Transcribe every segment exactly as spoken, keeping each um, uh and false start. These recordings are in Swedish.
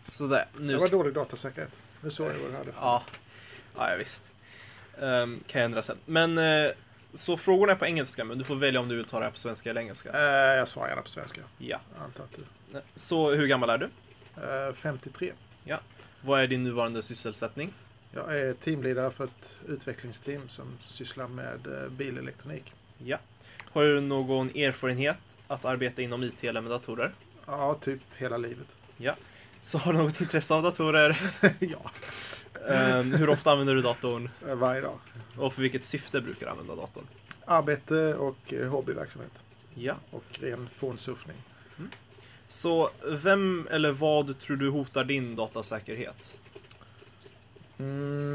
Sådär. Nu Det var dålig datasäkerhet. Nu såg jag vad du hade för. Ja, ja, ja visst. Um, kan jag ändra sen. Men uh, så frågorna är på engelska, men du får välja om du vill ta det här på svenska eller engelska. Uh, jag svarar gärna på svenska. Ja. Jag antar att du. Så hur gammal är du? Uh, femtiotre. Ja. Vad är din nuvarande sysselsättning? Jag är teamledare för ett utvecklingsteam som sysslar med uh, bilelektronik. Ja. Har du någon erfarenhet att arbeta inom I T eller med datorer? Ja, typ hela livet. Ja. Så har du något intresse av datorer? Ja. Um, hur ofta använder du datorn? Uh, varje dag. Och för vilket syfte brukar du använda datorn? Arbete och uh, hobbyverksamhet. Ja. Och ren fånsurfning. Mm. Så vem eller vad tror du hotar din datasäkerhet? Mm.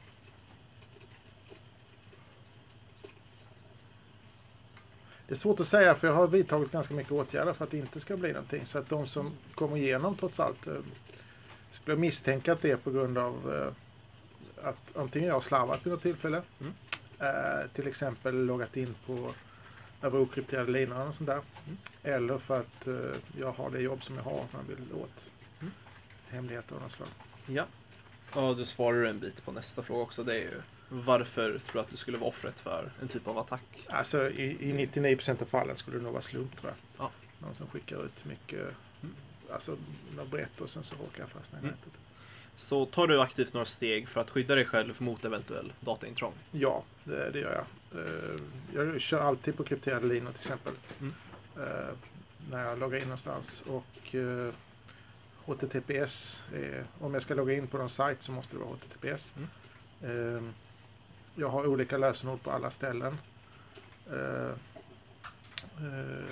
Det är svårt att säga, för jag har vidtagit ganska mycket åtgärder för att det inte ska bli någonting. Så att de som kommer igenom trots allt eh, skulle misstänka att det är på grund av eh, att antingen jag har slarvat vid något tillfälle. Mm. Eh, till exempel loggat in på över okrypterade linor och sånt där. Mm. Eller för att eh, jag har det jobb som jag har. Man vill åt Mm. hemligheter av något slag. Ja. Ja, du svarar en bit på nästa fråga också. Det är ju varför tror du att du skulle vara offret för en typ av attack? Alltså i, i nittionio procent av fallen skulle det nog vara slump, tror jag. Ja. Någon som skickar ut mycket, Mm. alltså något brett och sen så råkar jag fastna i Mm. nätet. Så tar du aktivt några steg för att skydda dig själv mot eventuell dataintrång? Ja, det, det gör jag. Uh, jag kör alltid på krypterade linor till exempel. Mm. Uh, när jag loggar in någonstans. Och uh, H T T P S, är, om jag ska logga in på någon sajt så måste det vara H T T P S. Mm. Uh, jag har olika lösenord på alla ställen. Uh, uh,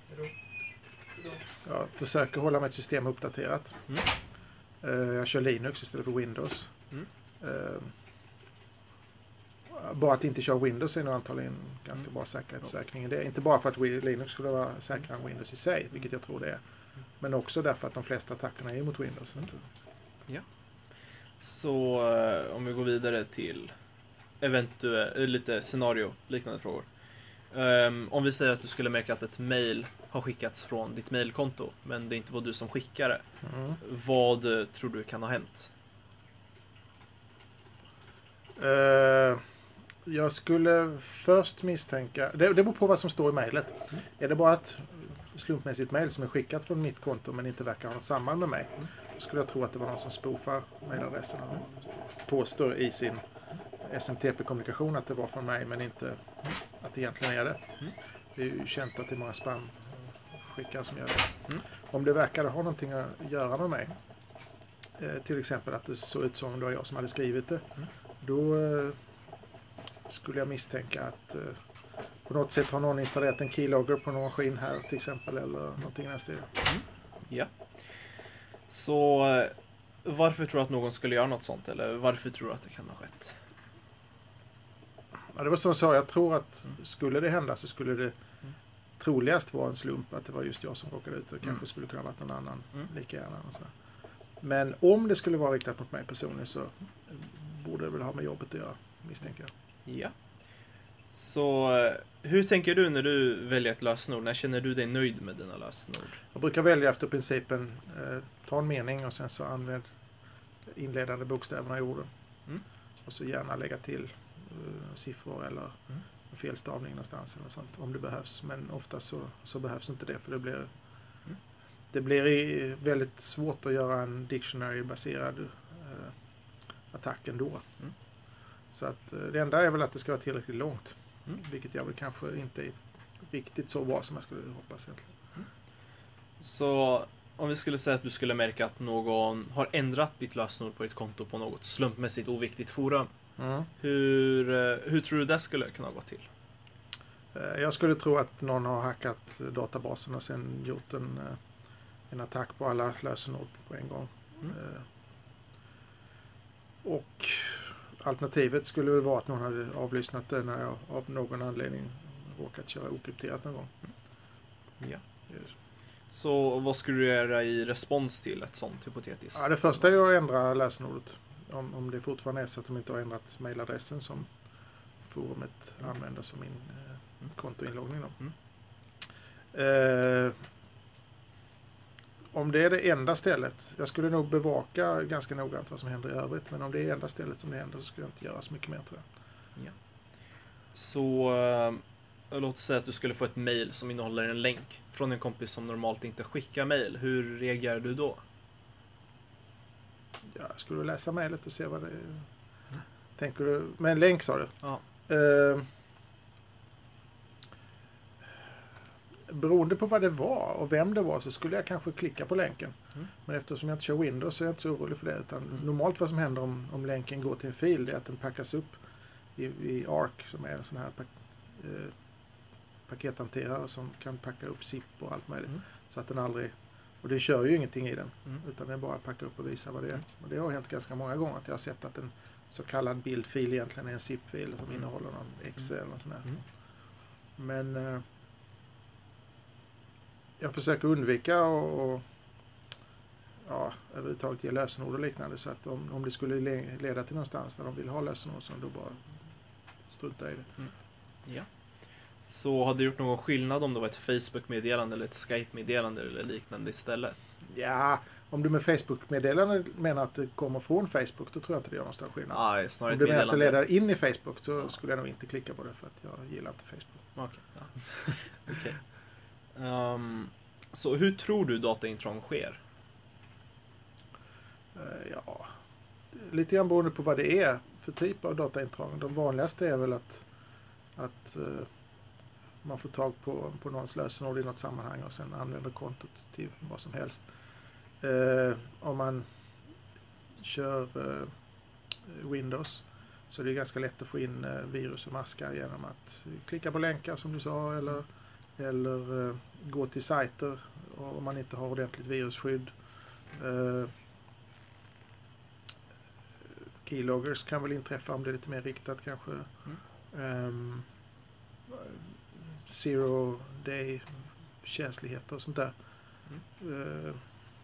jag försöker hålla mitt system uppdaterat. Mm. Uh, jag kör Linux istället för Windows. Mm. Uh, bara att inte köra Windows är nog antagligen en ganska Mm. bra säkerhetssäkring. Det är inte bara för att Linux skulle vara säkrare än Windows i sig, vilket jag tror det är. Men också därför att de flesta attackerna är mot Windows. Mm. Ja. Så uh, om vi går vidare till eventuellt uh, lite scenario liknande frågor. Um, om vi säger att du skulle märka att ett mail har skickats från ditt mailkonto, men det inte var du som skickade. Mm. Vad uh, tror du kan ha hänt? Uh, jag skulle först misstänka, det, det beror på vad som står i mejlet. Mm. Är det bara ett slumpmässigt mejl som är skickat från mitt konto men inte verkar ha något samband med mig, Mm. då skulle jag tro att det var någon som spoofar mejladressen och påstår i sin S M T P-kommunikation att det var från mig, men inte att det egentligen är det. Mm. Det är ju känt att det är många spam-skickare som gör det. Mm. Om det verkade ha någonting att göra med mig, eh, till exempel att det såg ut som det var jag som hade skrivit det, Mm. då eh, skulle jag misstänka att eh, på något sätt har någon installerat en keylogger på någon maskin här till exempel, eller någonting i den stilen. Ja. Så uh, varför tror du att någon skulle göra något sånt? Eller varför tror du att det kan ha skett? Ja, det var som jag sa, jag tror att Mm. skulle det hända så skulle det Mm. troligast vara en slump att det var just jag som råkade ut. Det kanske Mm. skulle kunna varit någon annan Mm. lika gärna. Och så. Men om det skulle vara riktat mot mig personligen så borde det väl ha med jobbet att göra, misstänker jag. Ja. Så uh, hur tänker du när du väljer ett lösenord? När känner du dig nöjd med dina lösenord? Jag brukar välja efter principen eh, ta en mening och sen så använd inledande bokstäverna i orden. Mm. Och så gärna lägga till eh, siffror eller Mm. en felstavning någonstans eller sånt om det behövs. Men ofta så, så behövs inte det, för det blir Mm. det blir i- väldigt svårt att göra en dictionary-baserad eh, attack ändå. Mm. Så att eh, det enda är väl att det ska vara tillräckligt långt. Mm. Vilket jag väl kanske inte är riktigt så bra som jag skulle hoppas egentligen. Så om vi skulle säga att du skulle märka att någon har ändrat ditt lösenord på ditt konto på något slumpmässigt oviktigt forum. Mm. Hur, uh, hur tror du det skulle kunna gå till? Eh, Jag skulle tro att någon har hackat databasen och sen gjort en, eh, en attack på alla lösenord på en gång. Mm. Eh, Och alternativet skulle väl vara att någon hade avlyssnat det när jag av någon anledning råkat köra okrypterat någon gång. Ja. Yes. Så vad skulle du göra i respons till ett sånt hypotetiskt? Ja, det första är att ändra lösenordet. Om, om det fortfarande är så att de inte har ändrat mailadressen som forumet Mm. använder som min eh, Mm. kontoinloggning. Då. Mm. Eh, om det är det enda stället, jag skulle nog bevaka ganska noggrant vad som händer i övrigt, men om det är det enda stället som det händer så skulle jag inte göra så mycket mer, tror jag. Ja. Så äh, låt säga att du skulle få ett mejl som innehåller en länk från en kompis som normalt inte skickar mejl. Hur reagerar du då? Ja, jag skulle läsa mejlet och se vad det är. Mm. Tänker du, med en länk sa du? Ja. Uh, beroende på vad det var och vem det var så skulle jag kanske klicka på länken. Mm. Men eftersom jag inte kör Windows så är jag inte så orolig för det. Utan mm. normalt vad som händer om, om länken går till en fil är att den packas upp i, i Arc som är en sån här pak, eh, pakethanterare som kan packa upp zip och allt möjligt. Mm. Så att den aldrig, och det kör ju ingenting i den mm. utan det är bara att packa upp och visa vad det är. Mm. Och det har hänt ganska många gånger att jag har sett att en så kallad bildfil egentligen är en zip-fil som mm. innehåller någon Excel eller sån här. Mm. Men eh, jag försöker undvika och, och ja, överhuvudtaget ge lösenord och liknande så att om, om det skulle leda till någonstans där de vill ha lösenord så då bara strunta i det. Mm. Ja. Så hade du gjort någon skillnad om det var ett Facebook-meddelande eller ett Skype-meddelande eller liknande istället? Ja, om du med Facebook-meddelande menar att det kommer från Facebook då tror jag inte det gör någon större skillnad. Ah, snarare om du menar att det leder in i Facebook så ja. skulle jag nog inte klicka på det för att jag gillar inte Facebook. Okej. Okay, ja. okay. Um, så hur tror du dataintrång sker? Uh, ja, lite grann beroende på vad det är för typ av dataintrång. De vanligaste är väl att, att uh, man får tag på, på någons lösenord i något sammanhang och sen använder kontot till vad som helst. Uh, om man kör uh, Windows så är det ganska lätt att få in uh, virus och maskar genom att klicka på länkar som du sa eller eller uh, gå till sajter om man inte har ordentligt virusskydd. Uh, keyloggers kan väl inträffa om det är lite mer riktat kanske. Mm. Um, zero day känsligheter och sånt där. Mm. Uh,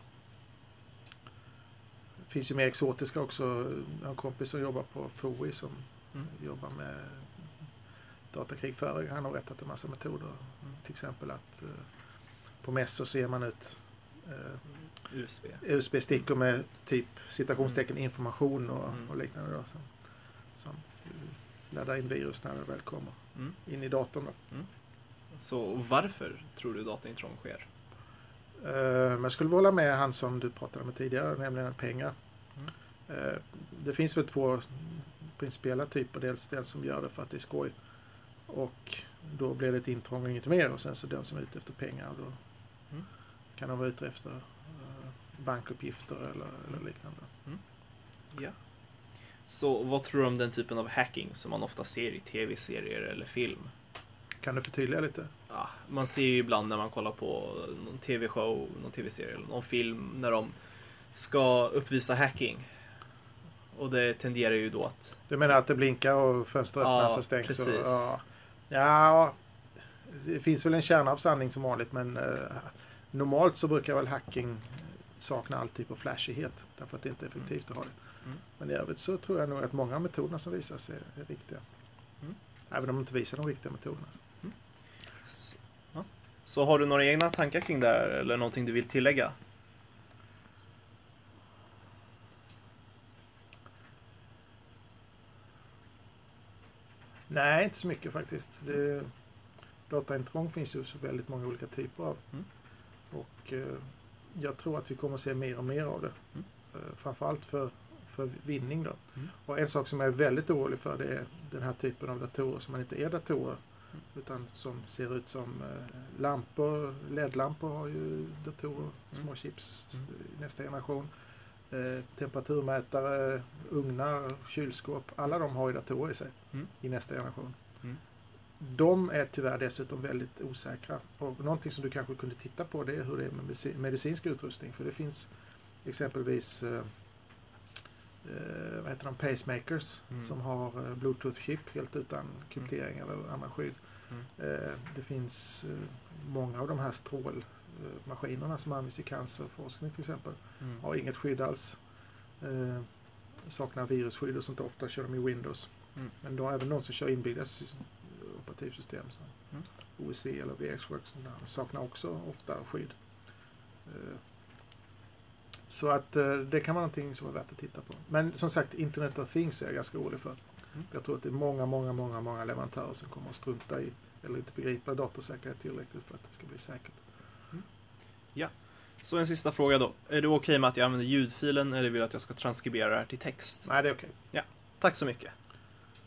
finns ju mer exotiska också. Jag har en kompis som jobbar på F O I som mm. jobbar med datakrigföring. Han har rättat en massa metoder. Mm. Till exempel att uh, på mässor så ger man ut uh, U S B. U S B-stickor med typ citationstecken information och, mm. och liknande då, som, som laddar in virus när det väl kommer mm. in i datorn. Då. Mm. Så varför tror du dataintrång sker? Uh, jag skulle hålla med han som du pratade med tidigare, nämligen pengar. Mm. Uh, det finns väl två principiella typer. Dels den som gör det för att det är skoj. Och då blir det ett intrång och inget mer. Och sen så de som är ute efter pengar. Och då mm. kan de vara ute efter uh, bankuppgifter eller, eller liknande. Mm. Ja. Så vad tror du om den typen av hacking som man ofta ser i tv-serier eller film? Kan du förtydliga lite? Ja, man ser ju ibland när man kollar på någon tv-show, någon tv-serie eller någon film när de ska uppvisa hacking. Och det tenderar ju då att... Du menar att det blinkar och fönster öppnas ja, och stängs? Precis. Och, ja, ja, det finns väl en kärna av sanning som vanligt men eh, normalt så brukar väl hacking sakna all typ av flashighet därför att det inte är effektivt mm. att ha det. Mm. Men i övrigt så tror jag nog att många av metoderna som visas är, är riktiga. Mm. Även om de inte visar de riktiga metoderna. Mm. Så, ja. Så har du några egna tankar kring det här eller någonting du vill tillägga? Nej, inte så mycket faktiskt. Det, dataintrång finns ju så väldigt många olika typer av. Mm. Och eh, jag tror att vi kommer att se mer och mer av det. Mm. Eh, framförallt för, för vinning då. Mm. Och en sak som jag är väldigt orolig för det är den här typen av datorer som man inte är datorer. Mm. Utan som ser ut som eh, lampor. L E D-lampor har ju datorer, mm. små chips mm. i nästa generation. Eh, temperaturmätare, ugnar, kylskåp. Alla de har ju datorer i sig mm. i nästa generation. Mm. De är tyvärr dessutom väldigt osäkra. Och någonting som du kanske kunde titta på det är hur det är med medicinsk utrustning. För det finns exempelvis eh, eh, vad heter de? Pacemakers mm. som har eh, Bluetooth-chip helt utan kryptering mm. eller andra skydd. Mm. Eh, det finns eh, många av de här strål maskinerna som används i cancerforskning till exempel mm. har inget skydd alls. Eh, saknar virusskydd och sånt, ofta kör de i Windows. Mm. Men då även de som kör inbyggda operativsystem som mm. O S C eller V X Works saknar också ofta skydd. Eh, Så att eh, det kan vara någonting som är värt att titta på. Men som sagt, Internet of Things är jag ganska orolig för. Mm. Jag tror att det är många, många, många, många leverantörer som kommer att strunta i eller inte begripa datorsäkerhet tillräckligt för att det ska bli säkert. Så en sista fråga då. Är det okej med att jag använder ljudfilen eller vill du att jag ska transkribera det här till text? Nej, det är okej. Tack så mycket.